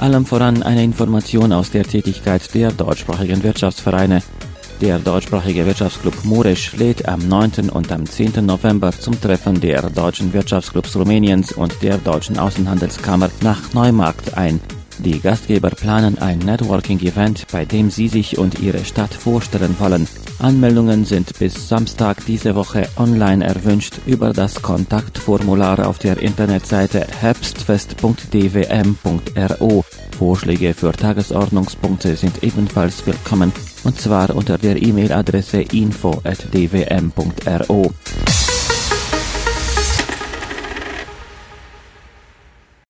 Allem voran eine Information aus der Tätigkeit der deutschsprachigen Wirtschaftsvereine. Der deutschsprachige Wirtschaftsclub Mureș lädt am 9. und am 10. November zum Treffen der deutschen Wirtschaftsclubs Rumäniens und der deutschen Außenhandelskammer nach Neumarkt ein. Die Gastgeber planen ein Networking-Event, bei dem sie sich und ihre Stadt vorstellen wollen. Anmeldungen sind bis Samstag diese Woche online erwünscht über das Kontaktformular auf der Internetseite herbstfest.dwm.ro. Vorschläge für Tagesordnungspunkte sind ebenfalls willkommen, und zwar unter der E-Mail-Adresse info@dwm.ro.